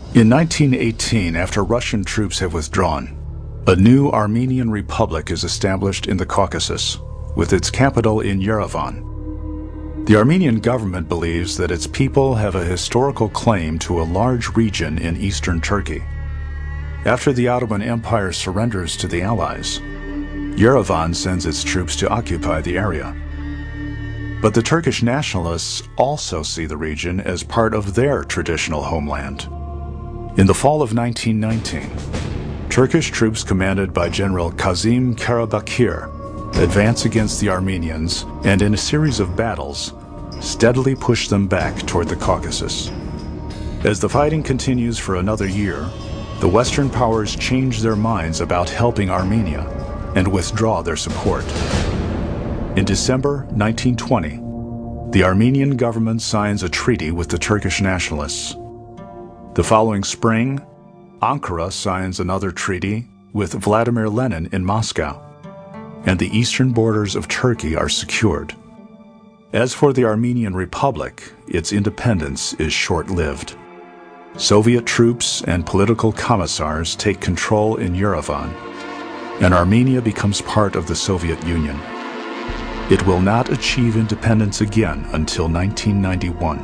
In 1918, after Russian troops have withdrawn, a new Armenian Republic is established in the Caucasus, with its capital in Yerevan. The Armenian government believes that its people have a historical claim to a large region in eastern Turkey. After the Ottoman Empire surrenders to the Allies, Yerevan sends its troops to occupy the area. But the Turkish nationalists also see the region as part of their traditional homeland. In the fall of 1919, Turkish troops commanded by General Kazım Karabakir advance against the Armenians and, in a series of battles, steadily push them back toward the Caucasus. As the fighting continues for another year, the Western powers change their minds about helping Armenia and withdraw their support. In December 1920, the Armenian government signs a treaty with the Turkish nationalists. The following spring, Ankara signs another treaty with Vladimir Lenin in Moscow, and the eastern borders of Turkey are secured. As for the Armenian Republic, its independence is short-lived. Soviet troops and political commissars take control in Yerevan, and Armenia becomes part of the Soviet Union. It will not achieve independence again until 1991.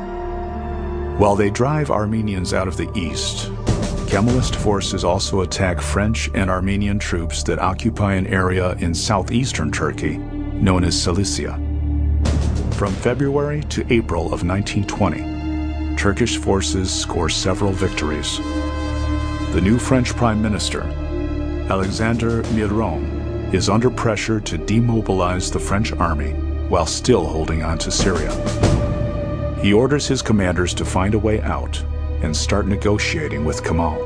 While they drive Armenians out of the east, Kemalist forces also attack French and Armenian troops that occupy an area in southeastern Turkey known as Cilicia. From February to April of 1920, Turkish forces score several victories. The new French Prime Minister, Alexandre Miron, is under pressure to demobilize the French army while still holding on to Syria. He orders his commanders to find a way out and start negotiating with Kemal.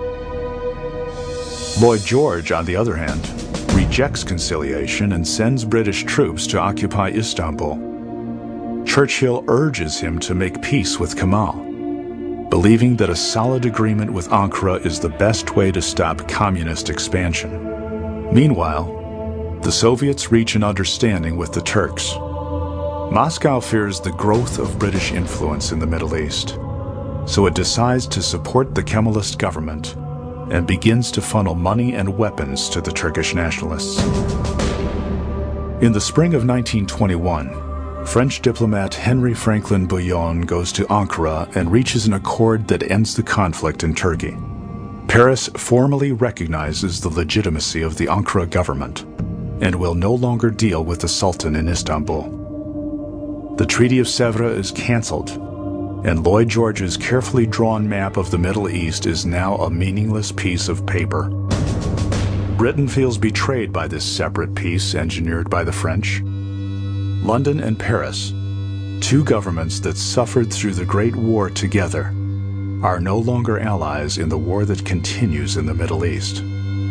Lloyd George, on the other hand, rejects conciliation and sends British troops to occupy Istanbul. Churchill urges him to make peace with Kemal, believing that a solid agreement with Ankara is the best way to stop communist expansion. Meanwhile, the Soviets reach an understanding with the Turks. Moscow fears the growth of British influence in the Middle East, so it decides to support the Kemalist government and begins to funnel money and weapons to the Turkish nationalists. In the spring of 1921, French diplomat Henry Franklin Bouillon goes to Ankara and reaches an accord that ends the conflict in Turkey. Paris formally recognizes the legitimacy of the Ankara government and will no longer deal with the Sultan in Istanbul. The Treaty of Sèvres is cancelled, and Lloyd George's carefully drawn map of the Middle East is now a meaningless piece of paper. Britain feels betrayed by this separate peace engineered by the French. London and Paris, two governments that suffered through the Great War together, are no longer allies in the war that continues in the Middle East.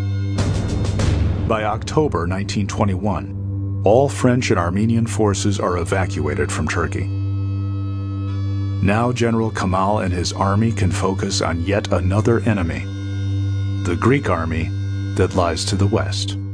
By October 1921, all French and Armenian forces are evacuated from Turkey. Now General Kemal and his army can focus on yet another enemy, the Greek army that lies to the west.